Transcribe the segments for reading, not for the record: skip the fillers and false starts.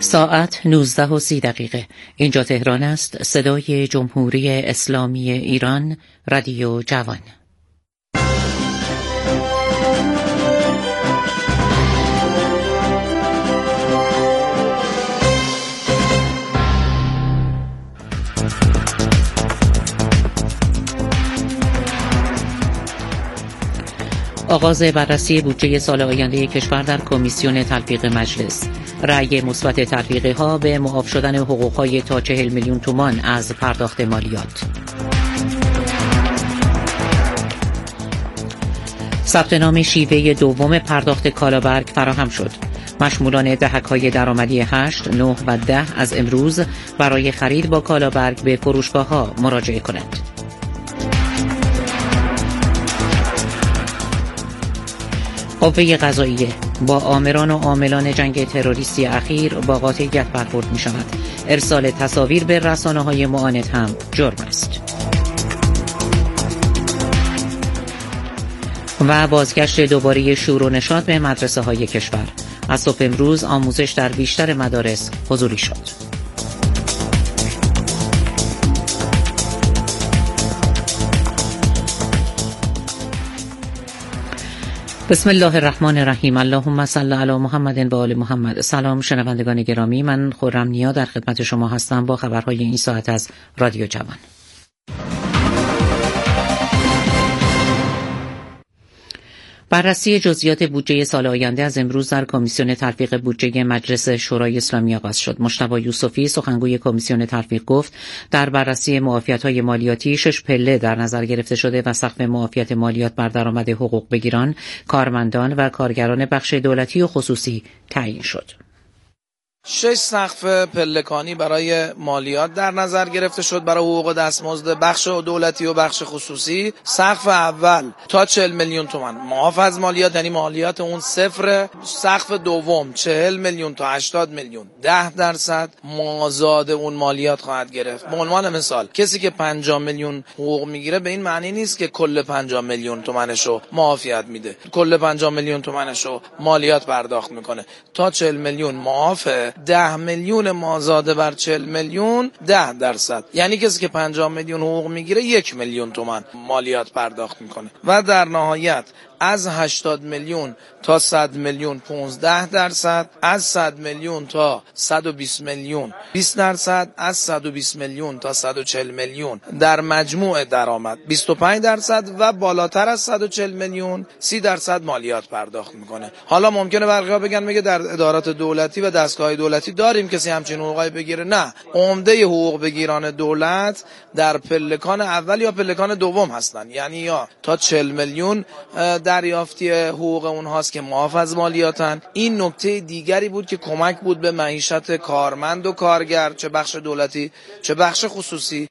ساعت 19:30. اینجا تهران است. صدای جمهوری اسلامی ایران، رادیو جوان. آغاز بررسی بودجه سال آینده کشور در کمیسیون تلفیق مجلس. رأی مثبت تلفیق‌ها به معاف شدن حقوق‌های تا 40 میلیون تومان از پرداخت مالیات. ثبت نام شیوه دوم پرداخت کالابرگ فراهم شد. مشمولان دهک‌های درآمدی 8، 9 و 10 از امروز برای خرید با کالابرگ به فروشگاه‌ها مراجعه کنند. قوه قضاییه با آمران و عاملان جنگ تروریستی اخیر با قاطعیت برخورد می شود. ارسال تصاویر به رسانه‌های معاند هم جرم است. و بازگشت دوباره شور و نشاط به مدرسه های کشور. از صبح امروز آموزش در بیشتر مدارس حضوری شد. بسم الله الرحمن الرحیم. اللهم صل علی محمد و آل محمد. سلام شنوندگان گرامی، من خرم نیا در خدمت شما هستم با خبرهای این ساعت از رادیو جوان. بررسی جزئیات بودجه سال آینده از امروز در کمیسیون تلفیق بودجه مجلس شورای اسلامی آغاز شد. مجتبی یوسفی سخنگوی کمیسیون تلفیق گفت در بررسی معافیت‌های مالیاتی 6 پله در نظر گرفته شده و سقف معافیت مالیات بر درآمد حقوق بگیران، کارمندان و کارگران بخش دولتی و خصوصی تعیین شد. 6 سقف پلکانی برای مالیات در نظر گرفته شد برای حقوق دستمزد بخش دولتی و بخش خصوصی. سقف اول تا 40 میلیون تومان معاف از مالیات، یعنی مالیات اون صفر. سقف دوم 40 میلیون تا 80 میلیون 10% مازاد اون مالیات خواهد گرفت. به عنوان مثال کسی که 50 میلیون حقوق میگیره به این معنی نیست که کل 50 میلیون تومانشو معافیت میده، کل 50 میلیون تومانشو مالیات پرداخت میکنه. تا 40 میلیون معافه، 10 میلیون مازاده بر 40 میلیون 10%، یعنی کسی که 50 میلیون حقوق میگیره 1 میلیون تومان مالیات پرداخت میکنه. و در نهایت از 80 میلیون تا 100 میلیون 15%، از 100 میلیون تا 120 میلیون 20%، از 120 میلیون تا 140 میلیون در مجموع درآمد 25% و بالاتر از 140 میلیون 30% مالیات پرداخت میکنه. حالا ممکنه برخی‌ها بگن میگه در ادارات دولتی و دستگاه دولتی داریم کسی همچین حقوقی بگیره. نه، عمده حقوق بگیران دولت در پلکان اول یا پلکان دوم هستن، یعنی یا تا 40 میلیون دریافتی حقوق اونهاست که معاف از مالیاتن. این نکته دیگری بود که کمک بود به معیشت کارمند و کارگر، چه بخش دولتی چه بخش خصوصی.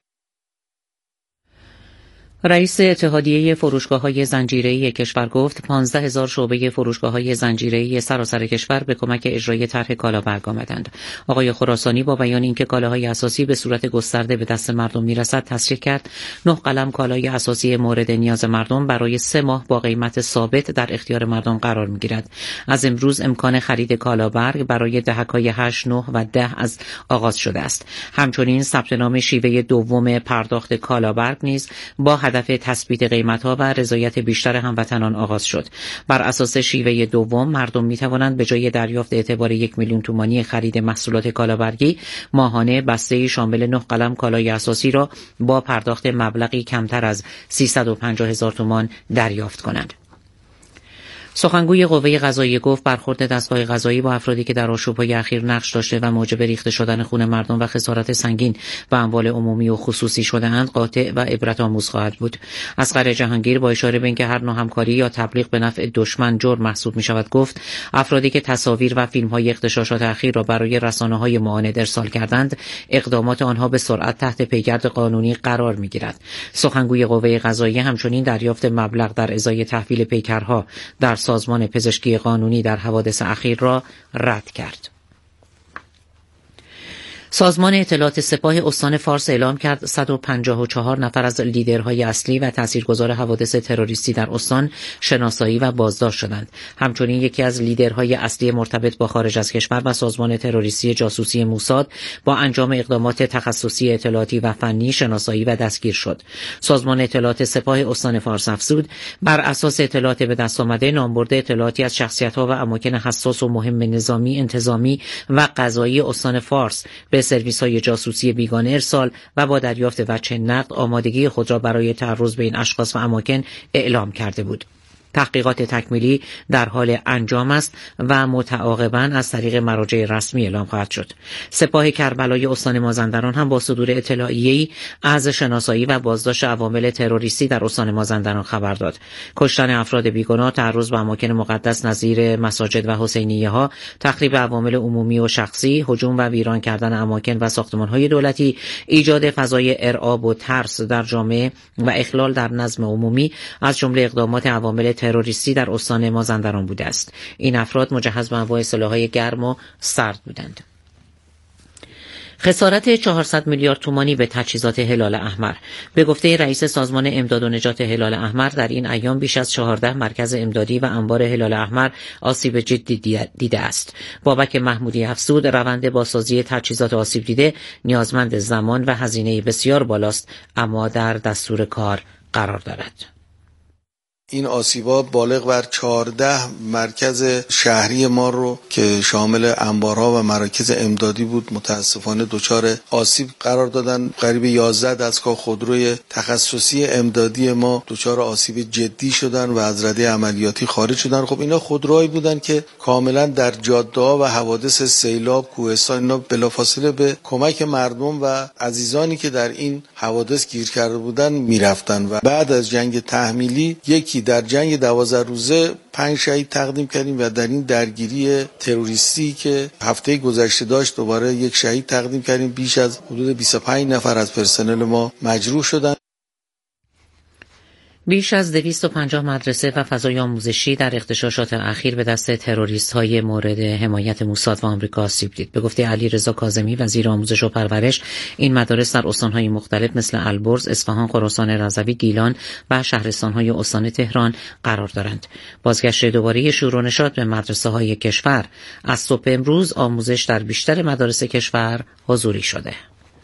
رئیس اتحادیه فروشگاه‌های زنجیره‌ای کشور گفت 15,000 شعبه فروشگاه‌های زنجیره‌ای سراسر کشور به کمک اجرای طرح کالابرگ آمدند. آقای خراسانی با بیان اینکه کالاهای اساسی به صورت گسترده به دست مردم میرسد تصریح کرد 9 قلم کالای اساسی مورد نیاز مردم برای 3 ماه با قیمت ثابت در اختیار مردم قرار می‌گیرد. از امروز امکان خرید کالابرگ برای دهک‌های 8، 9 و 10 از آغاز شده است. همچنین ثبت نام شیوه دوم پرداخت کالابرگ نیز با هدف تثبیت قیمت‌ها و رضایت بیشتر هموطنان آغاز شد. بر اساس شیوه دوم مردم می‌توانند به جای دریافت اعتبار 1 میلیون تومانی خرید محصولات کالابرگی ماهانه بسته‌ای شامل 9 قلم کالای اساسی را با پرداخت مبلغی کمتر از 350,000 تومان دریافت کنند. سخنگوی قوه قضاییه گفت برخورد دستگاه قضایی با افرادی که در آشوب‌های اخیر نقش داشته و موجب ریخته شدن خون مردم و خسارت سنگین به اموال عمومی و خصوصی شده‌اند قاطع و عبرت‌آموز خواهد بود. اصغر جهانگیر با اشاره به اینکه هر نوع همکاری یا تبلیغ به نفع دشمن جرم محسوب می‌شود گفت افرادی که تصاویر و فیلم‌های اغتشاشات اخیر را برای رسانه‌های معاند ارسال کردند اقدامات آنها به سرعت تحت پیگرد قانونی قرار می‌گیرد. سخنگوی قوه قضاییه همچنین دریافت مبلغ در ازای تحویل پیکرها در سازمان پزشکی قانونی در حوادث اخیر را رد کرد. سازمان اطلاعات سپاه استان فارس اعلام کرد 154 نفر از لیدرهای اصلی و تاثیرگذار حوادث تروریستی در استان شناسایی و بازداشت شدند. همچنین یکی از لیدرهای اصلی مرتبط با خارج از کشور و سازمان تروریستی جاسوسی موساد با انجام اقدامات تخصصی اطلاعاتی و فنی شناسایی و دستگیر شد. سازمان اطلاعات سپاه استان فارس افزود بر اساس اطلاعات به دست آمده نامبرده اطلاعاتی از شخصیت‌ها و اماکن حساس و مهم نظامی، انتظامی و قضایی استان فارس به سرویس‌های جاسوسی بیگانه ارسال و با دریافت وجه نقد آمادگی خود را برای تعرض به این اشخاص و اماکن اعلام کرده بود. تحقیقات تکمیلی در حال انجام است و متعاقباً از طریق مراجع رسمی اعلام خواهد شد. سپاه کربلای استان مازندران هم با صدور اطلاعیه‌ای از شناسایی و بازداشت عوامل تروریستی در استان مازندران خبر داد. کشتن افراد بیگناه، تعرض به اماکن مقدس نظیر مساجد و حسینیه‌ها، تخریب عوامل عمومی و شخصی، هجوم و ویران کردن اماکن و ساختمان‌های دولتی، ایجاد فضای ارعاب و ترس در جامعه و اخلال در نظم عمومی از جمله اقدامات عوامل تروریستی در استان مازندران بوده است. این افراد مجهز به انواع سلاح‌های گرم و سرد بودند. خسارت 400 میلیارد تومانی به تجهیزات هلال احمر. به گفته رئیس سازمان امداد و نجات هلال احمر در این ایام بیش از 14 مرکز امدادی و انبار هلال احمر آسیب جدی دیده است. بابک محمودی افزود روند بازسازی تجهیزات آسیب دیده نیازمند زمان و هزینه بسیار بالاست، اما در دستور کار قرار دارد. این آسیب‌ها بالغ بر 14 مرکز شهری ما رو که شامل انبارها و مراکز امدادی بود متاسفانه دچار آسیب قرار دادن. قریب 11 دستگاه خودروی تخصصی امدادی ما دچار آسیب جدی شدن و از رده عملیاتی خارج شدن. خب اینا خودروهایی بودن که کاملا در جاده‌ها و حوادث سیلاب، کوهستان اینا بلافاصله به کمک مردم و عزیزانی که در این حوادث گیر کرده بودن میرفتن و بعد از جنگ تحمیلی یکی در جنگ 12 روزه 5 شهید تقدیم کردیم و در این درگیری تروریستی که هفته گذشته داشت دوباره یک شهید تقدیم کردیم. بیش از حدود 25 نفر از پرسنل ما مجروح شدند. بیش از 250 مدرسه و فضای آموزشی در اغتشاشات اخیر به دست تروریست‌های مورد حمایت موساد و آمریکا آسیب دید. به گفته علیرضا کاظمی وزیر آموزش و پرورش، این مدارس در استان‌های مختلف مثل البرز، اصفهان، خراسان رضوی، گیلان و شهرستان‌های استان تهران قرار دارند. بازگشت دوباره شور و نشاط به مدرسه‌های کشور از صبح امروز آموزش در بیشتر مدارس کشور حضوری شده.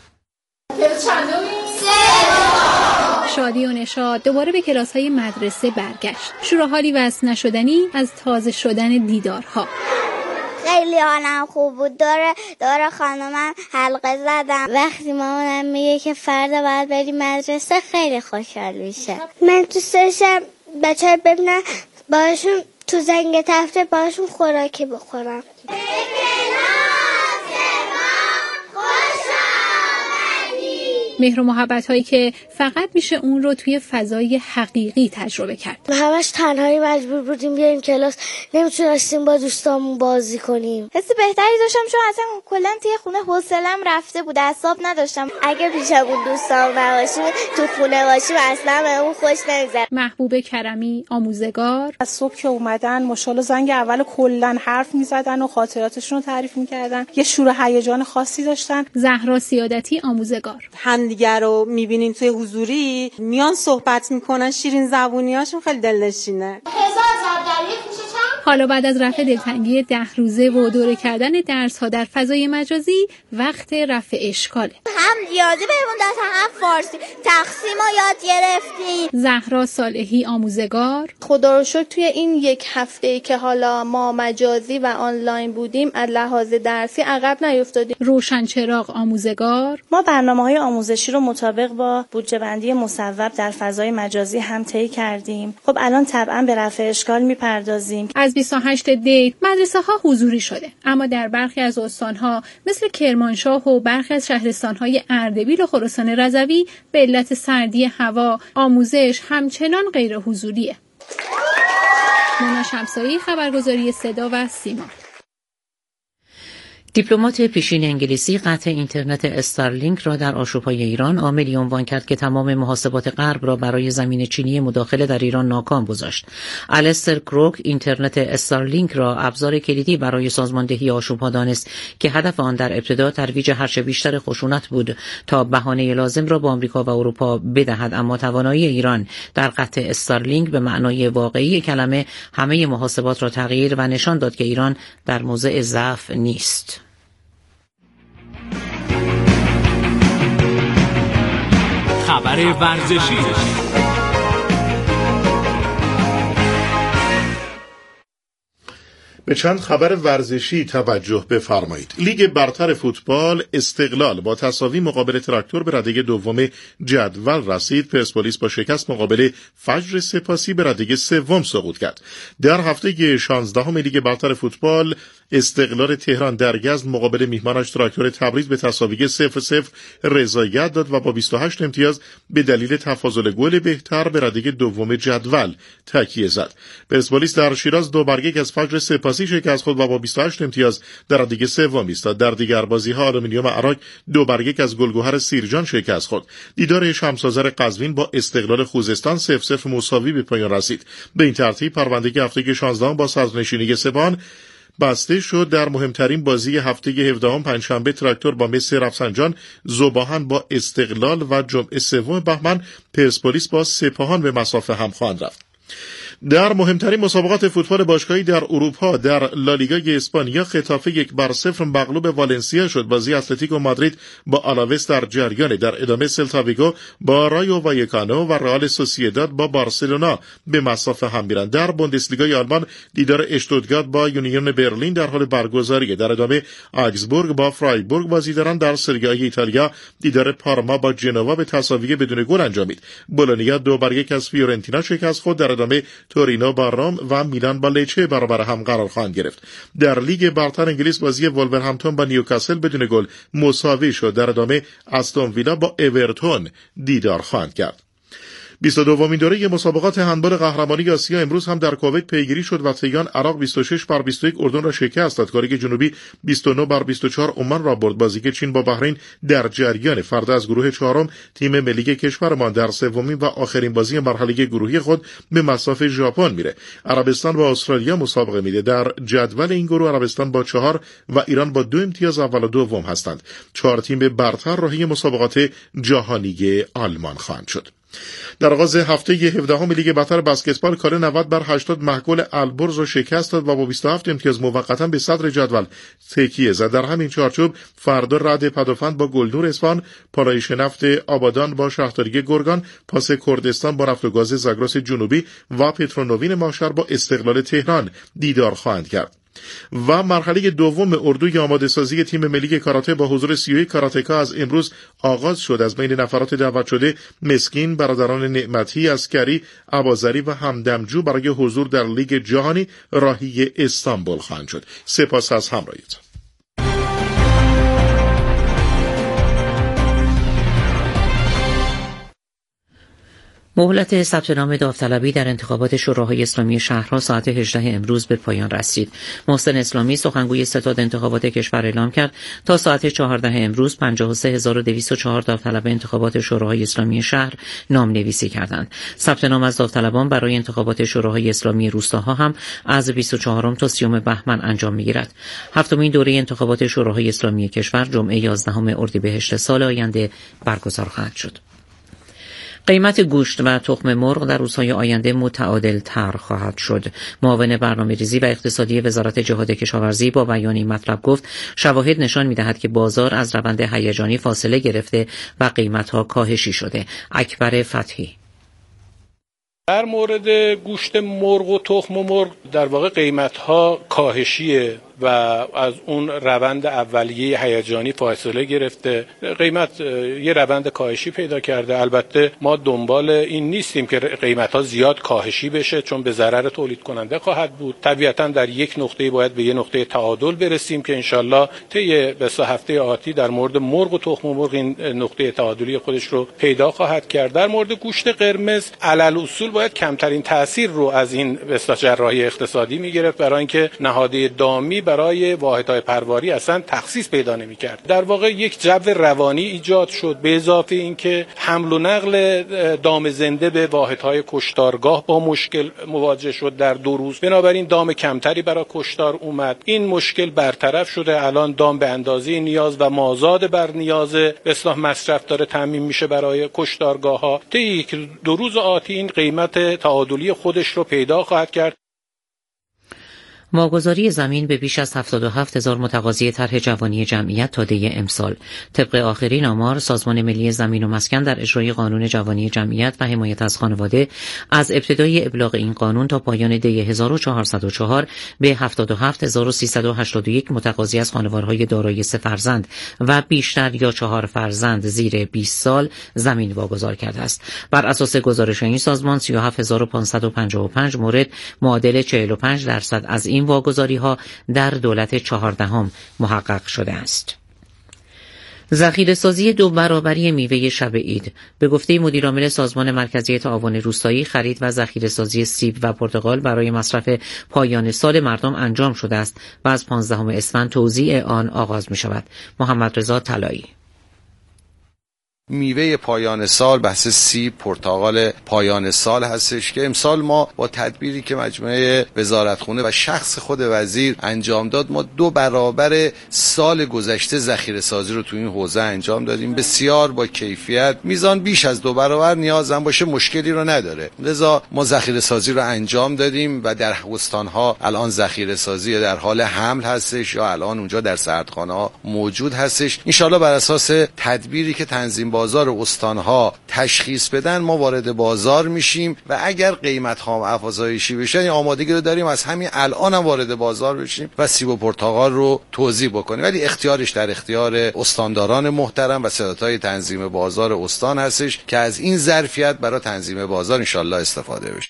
شادی و نشاط دوباره به کلاس‌های مدرسه برگشت. شور و حالی وصل نشدنی از تازه شدن دیدارها. خیلی حالم خوب بود. دور خانمم حلقه زدم. وقتی مامانم میگه که فردا باید بری مدرسه خیلی خوشحال میشه. من دوست داشتم بچه‌ها ببینن، باشون تو زنگ تفریح باشون خوراکی بخورم. مهر و محبت هایی که فقط میشه اون رو توی فضای حقیقی تجربه کرد. همش تنهایی مجبور بودیم بیایم کلاس، نمیتونستیم با دوستامون بازی کنیم. حس بهتری داشتم چون اصلا کلا توی خونه حوصله‌ام رفته بود، اعصاب نداشتم. اگه پیشمون دوستام نباشیم تو خونه باشیم اصلا بهمون خوش نمیگذره. محبوب کرمی آموزگار از صبح که اومدن ماشاءالله زنگ اول کلا حرف میزدن و خاطراتشون رو تعریف میکردن، یه شور و هیجان خاصی داشتن. زهرا سیادتی آموزگار همدیگر رو میبینین توی حضوری میان صحبت میکنن، شیرین زبونیاشون خیلی دلنشینه. حالا بعد از رفع دلتنگی 10 روزه و دوره کردن درس ها در فضای مجازی وقت رفع اشکاله. هم ریاضی بهمون داد هم فارسی، تقسیم رو یاد گرفتیم. زهرا صالحی آموزگار خدا رو شکر توی این یک هفته‌ای که حالا ما مجازی و آنلاین بودیم از لحاظ درسی عقب نیفتادیم. روشن چراغ آموزگار ما برنامه‌های آموزشی رو مطابق با بودجه بندی مصوب در فضای مجازی هم طی کردیم. خب الان طبعا به رفع اشکال میپردازیم. از 28 دی مدرسه ها حضوری شده، اما در برخی از استان‌ها مثل کرمانشاه و برخی از شهرستان‌های اردبیل و خراسان رضوی به علت سردی هوا آموزش همچنان غیر حضوریه. مونا شمسایی، خبرگزاری صدا و سیما. دیپلمات پیشین انگلیسی قطع اینترنت استارلینک را در آشوب‌های ایران عاملی عنوان کرد که تمام محاسبات غرب را برای زمین چینی مداخله در ایران ناکام گذاشت. الستر کروک اینترنت استارلینک را ابزار کلیدی برای سازماندهی آشوب‌ها دانست که هدف آن در ابتدا ترویج هرچه بیشتر خشونت بود تا بهانه لازم را با آمریکا و اروپا بدهد، اما توانایی ایران در قطع استارلینک به معنای واقعی کلمه همه محاسبات را تغییر و نشان داد که ایران در موضع ضعف نیست. خبر ورزشی. به چند خبر ورزشی توجه بفرمایید. لیگ برتر فوتبال استقلال با تساوی مقابل تراکتور به رده دوم جدول رسید. پرسپولیس با شکست مقابل فجر سپاسی به رده سوم سقوط کرد. در هفته 16 لیگ برتر فوتبال استقلال تهران در یزد مقابل میهمانش تراکتور تبریز به تساوی 0-0 رضایت داد و با 28 امتیاز به دلیل تفاضل گل بهتر به رده دوم جدول تکیه زد. پرسپولیس در شیراز 2-1 از فجر سپاسی شکست خورد و با 28 امتیاز در رده سوم ایستاد. در دیگر بازی‌ها آلومینیوم عراق 2-1 از گلگهر سیرجان شکست خورد. دیدار شمس‌آذر قزوین با استقلال خوزستان 0-0 مساوی به پایان رسید. به این ترتیب پرونده هفته 16 با صدرنشینی سپاهان بسته شد. در مهمترین بازی هفته 17 پنجشنبه تراکتور با مس رفسنجان، ذوباهن با استقلال و جمعه 3 بهمن پرسپولیس با سپاهان به مسافه هم خواهند رفت. در مهمترین مسابقات فوتبال باشگاهی در اروپا در لالیگای اسپانیا خطافه 1-0 مغلوب والنسیا شد. بازی اتلتیکو مادرید با آلاوس در جریان. در ادامه سلتا ویگو با رایو وایکانو و رئال سوسییداد با بارسلونا به مسافه هم میرند. در بوندسلیگای آلمان دیدار اشتوتگارت با یونیون برلین در حال برگزاریه. در ادامه آگزبورگ با فرایبورگ بازی دارند. در سری آ ایتالیا دیدار پارما با جنوا به تساوی بدون گل انجامید. بولونیا 2-1 از فیورنتینا شکست خورد. در ادامه تورینو با روم و میلان با لچه برابر هم قرار خواهند گرفت. در لیگ برتر انگلیس بازی ولورهمپتون با نیوکاسل بدون گل مساوی شد. در ادامه استون ویلا با اورتون دیدار خواهند کرد. 22مین دوره مسابقات هندبال قهرمانی آسیا امروز هم در کویت پیگیری شد و طیان عراق 26-21 اردن را شکست داد. کره جنوبی 29-24 عمان را برد. بازی چین با بحرین در جریان. فردا از گروه چهارم تیم ملی کشورمان در سومین و آخرین بازی مرحله گروهی خود به مصاف ژاپن میره. عربستان با استرالیا مسابقه میده. در جدول این گروه عربستان با 4 و ایران با 2 امتیاز اول و دوم هستند. 4 تیم برتر راهی مسابقات جهانی آلمان خواهند شد. در آغاز هفته 17 لیگ برتر بسکتبال کاله 90-80 محگل البرز را شکست داد و با 27 امتیاز موقتا به صدر جدول تکیه زد. در همین چارچوب فردا رعد پدافند با گلنور اصفهان، پالایش نفت آبادان با شهرداری گرگان، پاس کردستان با نفت و گاز زاگرس جنوبی و پترونوین ماشر با استقلال تهران دیدار خواهند کرد. و مرحله دوم اردوی آماده سازی تیم ملی کاراته با حضور 31 کاراتکا از امروز آغاز شد. از بین نفرات دعوت شده مسکین، برادران نعمتی، عسکری، اباظری و همدمجو برای حضور در لیگ جهانی راهی استانبول خواهند شد. سپاس از همراهیتون. مهلت ثبت نام داوطلبی در انتخابات شوراهای اسلامی شهرها ساعت 18 امروز به پایان رسید. محسن اسلامی سخنگوی ستاد انتخابات کشور اعلام کرد تا ساعت 14 امروز 53204 داوطلب انتخابات شوراهای اسلامی شهر نامنویسی کردند. ثبت نام از داوطلبان برای انتخابات شوراهای اسلامی روستاها هم از 24 تا 30 بهمن انجام می‌گیرد. هفتمین دوره انتخابات شوراهای اسلامی کشور جمعه 11 اردیبهشت سال آینده برگزار خواهد شد. قیمت گوشت و تخم مرغ در روزهای آینده متعادل تر خواهد شد. معاون برنامه‌ریزی و اقتصادی وزارت جهاد کشاورزی با بیان این مطلب گفت شواهد نشان می‌دهد که بازار از روند هیجانی فاصله گرفته و قیمت‌ها کاهشی شده. اکبر فتحی در مورد گوشت مرغ و تخم مرغ در واقع قیمت‌ها کاهشیه و از اون روند اولیه هیجانی فاصله گرفته. قیمت یه روند کاهشی پیدا کرده. البته ما دنبال این نیستیم که قیمت‌ها زیاد کاهشی بشه چون به ضرر تولید کننده خواهد بود. طبیعتاً در یک نقطه باید به یه نقطه تعادل برسیم که انشالله طی هفته آتی در مورد مرغ و تخم مرغ این نقطه تعادلی خودش رو پیدا خواهد کرد. در مورد گوشت قرمز علل اصول باید کمترین تأثیر رو از این جراحی اقتصادی می‌گرفت برای اینکه نهاده دامی برای واحدهای پرواری اصلا تخصیص پیدا نمی‌کرد. در واقع یک جو روانی ایجاد شد، به اضافه اینکه حمل و نقل دام زنده به واحدهای کشتارگاه با مشکل مواجه شد در 2 روز. بنابراین دام کمتری برای کشتار اومد. این مشکل برطرف شده. الان دام به اندازه نیاز و مازاد بر نیاز به اصطلاح مصرف داره تامین میشه برای کشتارگاه‌ها. طی 1-2 روز آتی این قیمت تعادلی خودش رو پیدا خواهد کرد. واگذاری زمین به بیش از 77,000 متقاضی طرح جوانی جمعیت تا دی امسال. طبق آخرین آمار سازمان ملی زمین و مسکن در اجرای قانون جوانی جمعیت و حمایت از خانواده از ابتدای ابلاغ این قانون تا پایان دی 1404 به 77,381 متقاضی از خانوارهای دارای 3 فرزند و بیشتر یا 4 فرزند زیر 20 سال زمین واگذار کرده است. بر اساس گزارش این سازمان 37,555 مورد معادل 45% از این واگذاری‌ها در دولت 14 محقق شده است. ذخیره‌سازی 2 برابری میوه شب عید. به گفته مدیرعامل سازمان مرکزی تعاون روستایی، خرید و ذخیره‌سازی سیب و پرتقال برای مصرف پایان سال مردم انجام شده است و از 15 اسفند توزیع آن آغاز می‌شود. محمد رضا طلایی. میوه پایان سال بحث سیب، پرتقال پایان سال هستش که امسال ما با تدبیری که مجموعه وزارتخونه و شخص خود وزیر انجام داد، ما 2 برابر سال گذشته ذخیره سازی رو تو این حوزه انجام دادیم. بسیار با کیفیت، میزان بیش از 2 برابر نیاز هم باشه مشکلی رو نداره. لذا ما ذخیره سازی رو انجام دادیم و در استان‌ها الان ذخیره سازی در حال حمل هستش یا الان اونجا در سردخانه‌ها موجود هستش. ان شاءالله بر اساس تدبیری که تنظیم بازار استانها تشخیص بدن ما وارد بازار میشیم و اگر قیمت ها افزایشی بشه این آمادگی رو داریم از همین الان هم وارد بازار بشیم و سیب و پرتقال رو توزیع بکنیم، ولی اختیارش در اختیار استانداران محترم و سدادهای تنظیم بازار استان هستش که از این ظرفیت برای تنظیم بازار ان شاءالله استفاده بشه.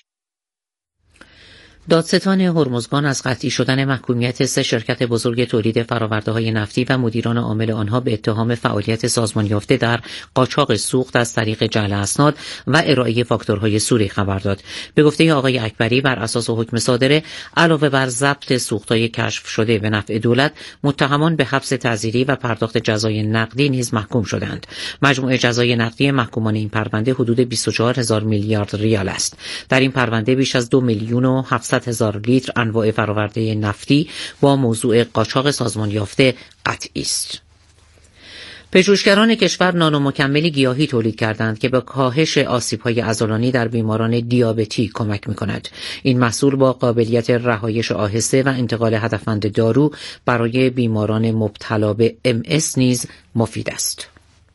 دادستان هرمزگان از قطعی شدن محکومیت 3 شرکت بزرگ تولید فرآورده‌های نفتی و مدیران عامل آنها به اتهام فعالیت سازمان یافته در قاچاق سوخت از طریق جعل اسناد و ارائه فاکتورهای سوری خبر داد. به گفته آقای اکبری بر اساس حکم صادره علاوه بر ضبط سوخت‌های کشف شده به نفع دولت، متهمان به حبس تعزیری و پرداخت جزای نقدی نیز محکوم شدند. مجموع جزای نقدی محکومان این پرونده حدود 24,000 میلیارد ریال است. در این پرونده بیش از 2,700,000 لیتر انواع فرآورده نفتی با موضوع قاچاق سازمان یافته قطعی است. پژوهشگران کشور نانو مکمل گیاهی تولید کردند که به کاهش آسیب‌های عضلانی در بیماران دیابتی کمک می‌کند. این محصول با قابلیت رهایش آهسته و انتقال هدفمند دارو برای بیماران مبتلا به MS نیز مفید است.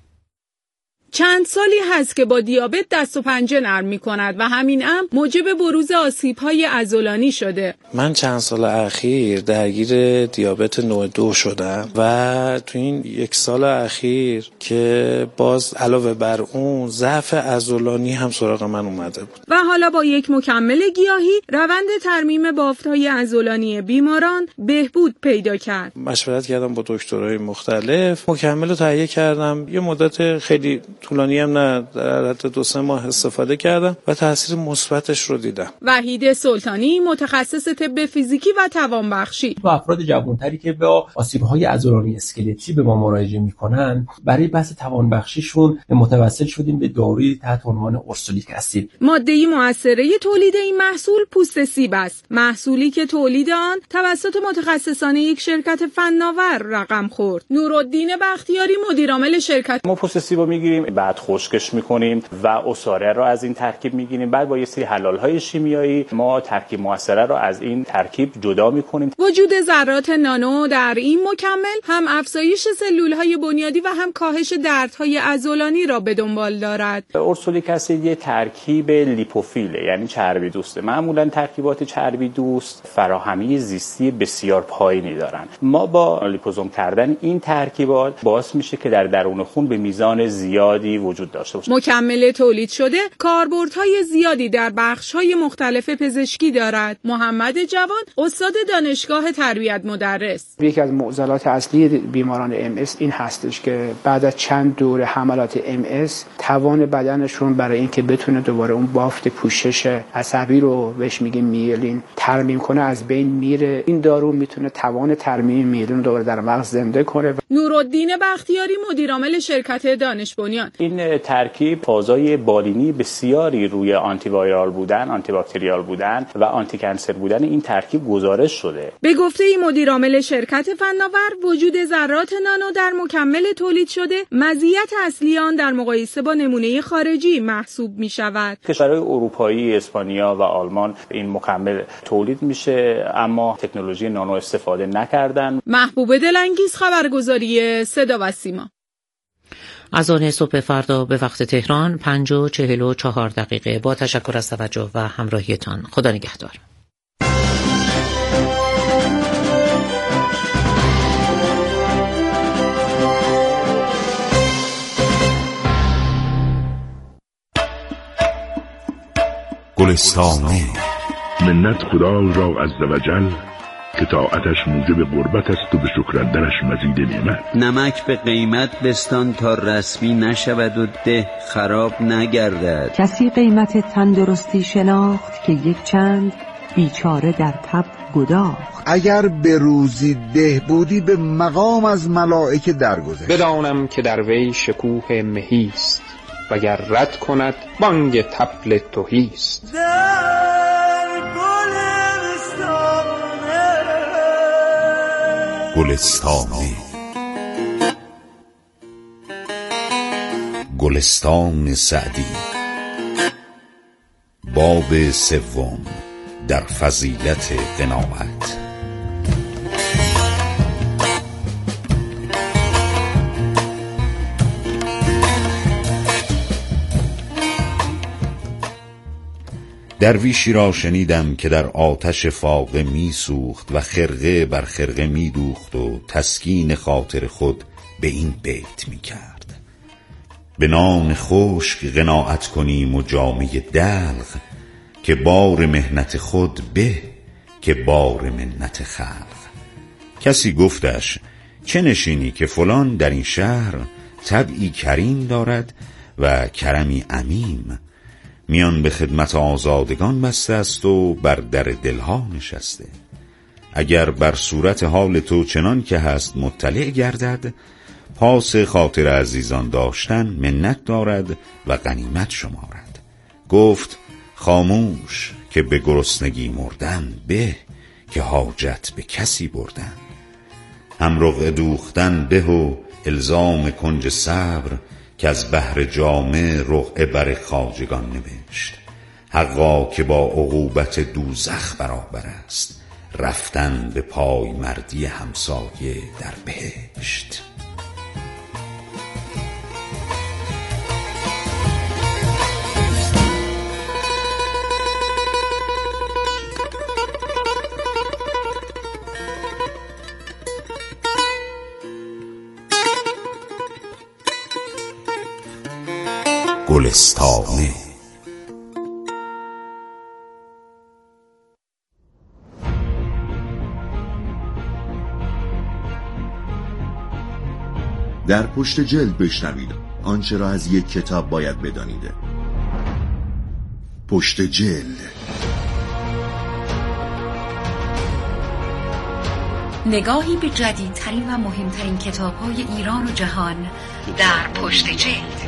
چند سالی هست که با دیابت دست و پنجه نرم می‌کند و همین امر موجب بروز آسیب‌های عضلانی شده. من چند سال اخیر درگیر دیابت نوع 2 شدم و تو این 1 سال اخیر که باز علاوه بر اون ضعف عضلانی هم سراغ من اومده بود. و حالا با یک مکمل گیاهی روند ترمیم بافت‌های عضلانی بیماران بهبود پیدا کرد. مشورت کردم با دکترای مختلف، مکمل رو تهیه کردم. یه مدت خیلی طولانی هم نه، در حد 2-3 ماه استفاده کردم و تاثیر مثبتش رو دیدم. وحید سلطانی متخصص طب فیزیکی و توانبخشی. با افراد جوانتری که با آسیب‌های عضلانی اسکلتی به ما مراجعه می‌کنن، برای بحث توانبخشیشون متوسل شدیم به دارویی تحت عنوان اورسولیک اسید. ماده‌ای مؤثره تولید این محصول پوست سیب است، محصولی که تولید آن توسط متخصصان یک شرکت فناور رقم خورد. نورالدین بختیاری مدیرعامل شرکت: ما پوست سیب رو می‌گیریم، بعد خشکش می‌کنیم و عصاره رو از این ترکیب می‌گیریم، بعد با یه سری حلال‌های شیمیایی ما ترکیب مؤثره رو از این ترکیب جدا می‌کنیم. وجود ذرات نانو در این مکمل هم افزایش سلول‌های بنیادی و هم کاهش دردهای عضلانی را به دنبال دارد. اورسولیک اسید یه ترکیب لیپوفیله، یعنی چربی دوسته. معمولاً ترکیبات چربی دوست فراهمی زیستی بسیار پایینی دارن. ما با لیپوزوم کردن این ترکیبات باعث میشه که در درون خون به میزان زیادی زیادی وجود داشته باشه. مکمل تولید شده کاربردهای زیادی در بخش‌های مختلف پزشکی دارد. محمد جوان، استاد دانشگاه تربیت مدرس: یکی از معضلات اصلی بیماران MS این هستش که بعد از چند دوره حملات MS توان بدنشون برای اینکه بتونه دوباره اون بافت پوشش عصبی رو بهش میگیم میلین ترمیم کنه از بین میره. این دارو میتونه توان ترمیم میلین رو دوباره در مغز زنده کنه. نورالدین بختیاری، مدیرعامل شرکت دانش بنیان: این ترکیب فازای بالینی بسیاری روی آنتی وایرال بودن، آنتی باکتریال بودن و آنتی کنسر بودن این ترکیب گزارش شده. به گفته مدیرعامل شرکت فناور، وجود ذرات نانو در مکمل تولید شده مزیت اصلی آن در مقایسه با نمونه خارجی محسوب می شود. کشورهای اروپایی، اسپانیا و آلمان این مکمل تولید میشه اما تکنولوژی نانو استفاده نکردن. محبوب دلانگیز، خبرگزاری صدا و سیما. از آن صبح فردا به وقت تهران 5:44 با تشکر از توجه و همراهیتان. خدا نگهدار. گلستانه. منت خدا را عزوجل که طاعتش موجب قربت است و به شکر اندرش مزید نعمت. نمک به قیمت بستان تا رسمی نشود و ده خراب نگردد. کسی قیمت تندرستی شناخت که یک چند بیچاره در تب گداخت. اگر به روزی ده بودی به مقام از ملائکه درگذشت. بدانم که در وی شکوه مهیست وگر رد کند بانگ طبل تهیست. گلستانه. گلستان سعدی. باب سوم در فضیلت قناعت. درویشی را شنیدم که در آتش فاقه می سوخت و خرقه بر خرقه می دوخت و تسکین خاطر خود به این بیت می کرد: به نان خشک قناعت کنیم و جامه دلق، که بار مهنت خود به که بار منت خلق. کسی گفتش چه نشینی که فلان در این شهر طبعی کریم دارد و کرمی عمیم، میان به خدمت آزادگان بسته است و بر در دلها نشسته. اگر بر صورت حال تو چنان که هست مطلع گردد، پاس خاطر عزیزان داشتن منت دارد و غنیمت شمارد. گفت خاموش که به گرسنگی مردن به که حاجت به کسی بردن. هم رقعه دوختن به و الزام کنج صبر، که از بحر جامه رقعه بر خواجگان نوشت. حقا که با عقوبت دوزخ برابر است، رفتن به پای مردی همسایه در بهشت. گلستانه. در پشت جلد بشنوید آنچه را از یک کتاب باید بدانید. پشت جلد. نگاهی به جدیدترین و مهمترین کتاب‌های ایران و جهان در پشت جلد.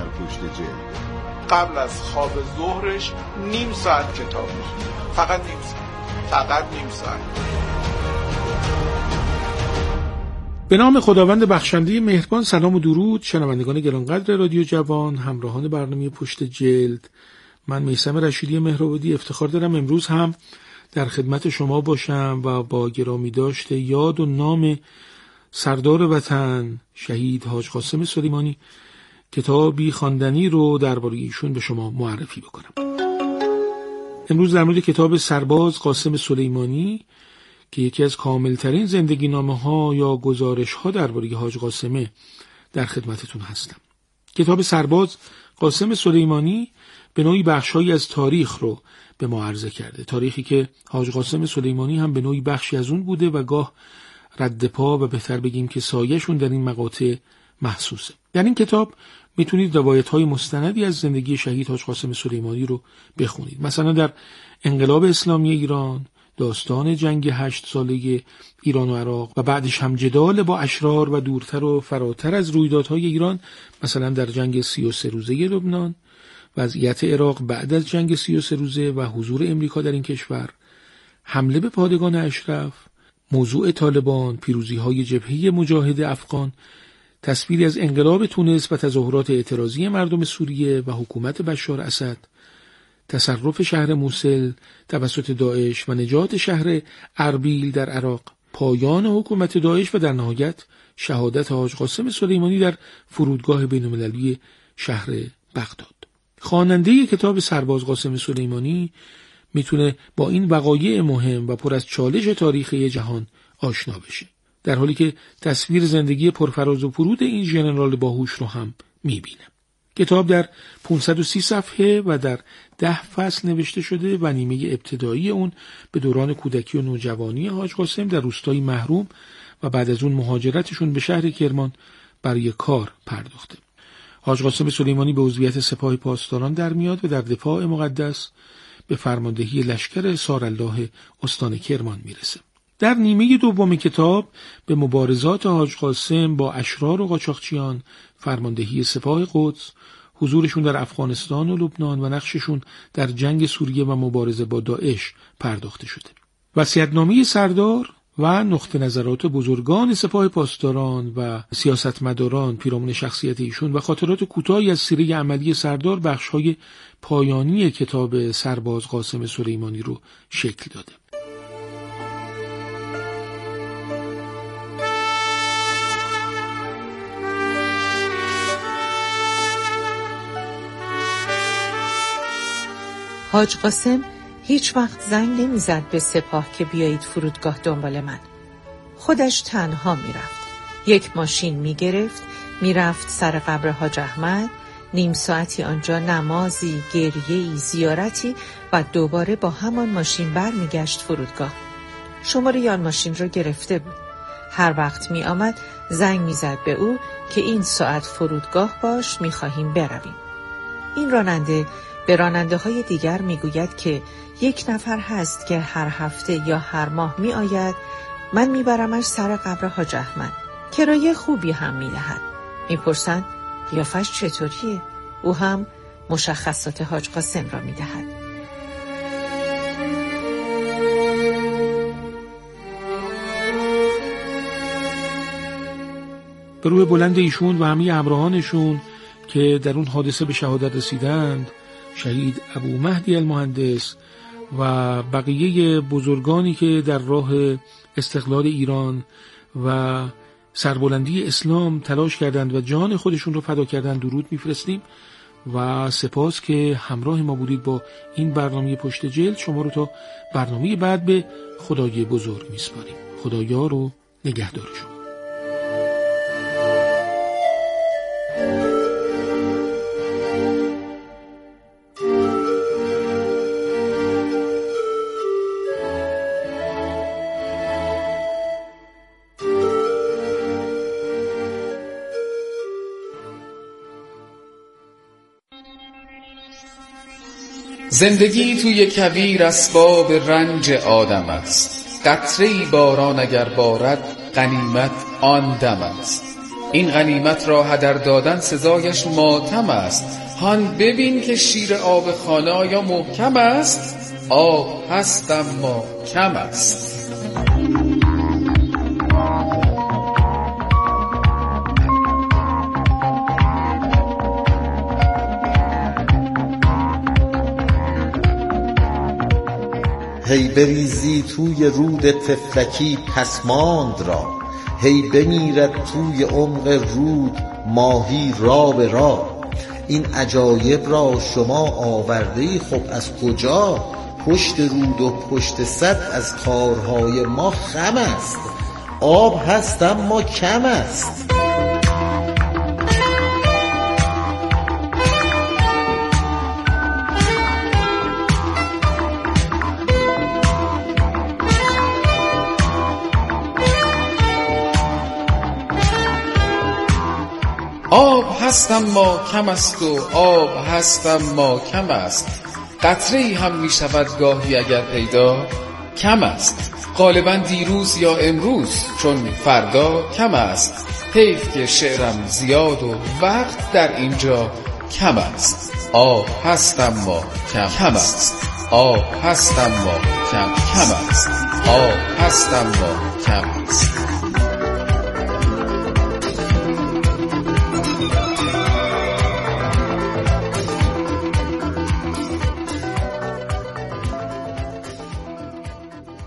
قبل از خواب ظهرش نیم ساعت کتاب می‌خونه. فقط نیم ساعت. به نام خداوند بخشنده مهربان. سلام و درود شنوندگان گرانقدر رادیو جوان، همراهان برنامه پشت جلد. من میثم رشیدی مهرآبادی افتخار دارم امروز هم در خدمت شما باشم و با گرامی داشته یاد و نام سردار وطن شهید حاج قاسم سلیمانی کتابی خواندنی رو درباره ایشون به شما معرفی بکنم. امروز در مورد کتاب سرباز قاسم سلیمانی که یکی از کاملترین زندگی نامه ها یا گزارش ها درباره حاج قاسمه در خدمتتون هستم. کتاب سرباز قاسم سلیمانی به نوعی بخشایی از تاریخ رو به ما عرضه کرده، تاریخی که حاج قاسم سلیمانی هم به نوعی بخشی از اون بوده و گاه رد پا و بهتر بگیم که سایه‌شون در این مقاطع محسوسه. در این کتاب میتونید روایت‌های مستندی از زندگی شهید حاج قاسم سلیمانی رو بخونید. مثلا در انقلاب اسلامی ایران، داستان جنگ 8 ساله ایران و عراق و بعدش هم جدال با اشرار و دورتر و فراتر از رویدادهای ایران، مثلا در جنگ 33 روزه لبنان، وضعیت عراق بعد از جنگ 33 روزه و حضور امریکا در این کشور، حمله به پادگان اشرف، موضوع طالبان، پیروزی‌های جبهه مجاهد افغان، تصویری از انقلاب تونس و تظاهرات اعتراضی مردم سوریه و حکومت بشار اسد، تصرف شهر موصل توسط داعش و نجات شهر اربیل در عراق، پایان حکومت داعش و در نهایت شهادت حاج قاسم سلیمانی در فرودگاه بین‌المللی شهر بغداد. خواننده کتاب سرباز قاسم سلیمانی میتونه با این وقایع مهم و پر از چالش تاریخی جهان آشنا بشه، در حالی که تصویر زندگی پرفراز و فرود این ژنرال باهوش رو هم میبینه. کتاب در 530 صفحه و در 10 فصل نوشته شده و نیمه ابتدایی اون به دوران کودکی و نوجوانی حاج قاسم در روستای محروم و بعد از اون مهاجرتشون به شهر کرمان برای کار پرداخته. حاج قاسم سلیمانی به عضویت سپاه پاسداران در میاد و در دفاع مقدس به فرماندهی لشکر سارالله استان کرمان میرسه. در نیمه دوم کتاب به مبارزات حاج قاسم با اشرار و قاچاقچیان، فرماندهی سپاه قدس، حضورشون در افغانستان و لبنان و نقششون در جنگ سوریه و مبارزه با داعش پرداخته شده. وصیت‌نامه سردار و نقطه نظرات بزرگان سپاه پاسداران و سیاستمداران پیرامون شخصیت ایشون و خاطرات کوتاهی از سیره عملی سردار بخش‌های پایانی کتاب سرباز قاسم سلیمانی رو شکل داده. حاج قاسم هیچ وقت زنگ نمیزد به سپاه که بیایید فرودگاه دنبال من. خودش تنها میرفت. یک ماشین میگرفت، میرفت سر قبر حاج احمد، نیم ساعتی آنجا نمازی، گریه‌ای، زیارتی و دوباره با همان ماشین برمیگشت فرودگاه. شماره آن ماشین رو گرفته بود. هر وقت می آمد زنگ میزد به او که این ساعت فرودگاه باش، میخواهیم برویم. این راننده به راننده های دیگر میگوید که یک نفر هست که هر هفته یا هر ماه می آید، من میبرمش سر قبر حاج احمد. کرایه خوبی هم میدهد. میپرسند قیافش چطوریه؟ او هم مشخصات حاج قاسم را میدهد. به روح بلند ایشون و همه همراهانشون که در اون حادثه به شهادت رسیدند، شهید ابو مهدی المهندس و بقیه بزرگانی که در راه استقلال ایران و سربلندی اسلام تلاش کردند و جان خودشون رو فدا کردند، درود میفرستیم و سپاس که همراه ما بودید با این برنامه پشت جلد. شما رو تا برنامه بعد به خدای بزرگ میسپاریم. خدایا رو نگهدار شما. زندگی توی کویر اسباب رنج آدم است. قطره‌ای باران اگر بارد غنیمت آن دم است. این غنیمت را هدر دادن سزایش ماتم است. هان ببین که شیر آب خانه آیا محکم است؟ آب هست اما کم است. هی بریزی توی رود تفلکی پسماند را، هی بمیرد توی عمق رود ماهی را به را. این عجایب را شما آورده‌ای خب از کجا؟ پشت رود و پشت سد از کارهای ما خم است. آب هست اما کم است. هستم ما کم است و آب هستم ما کم است. قطره‌ای هم می شود گاهی اگر پیدا کم است. غالبا دیروز یا امروز چون فردا کم است. حیف که شعرم زیاد و وقت در اینجا کم است. آب هستم ما کم است. آب هستم ما کم است. آب هستم ما کم است.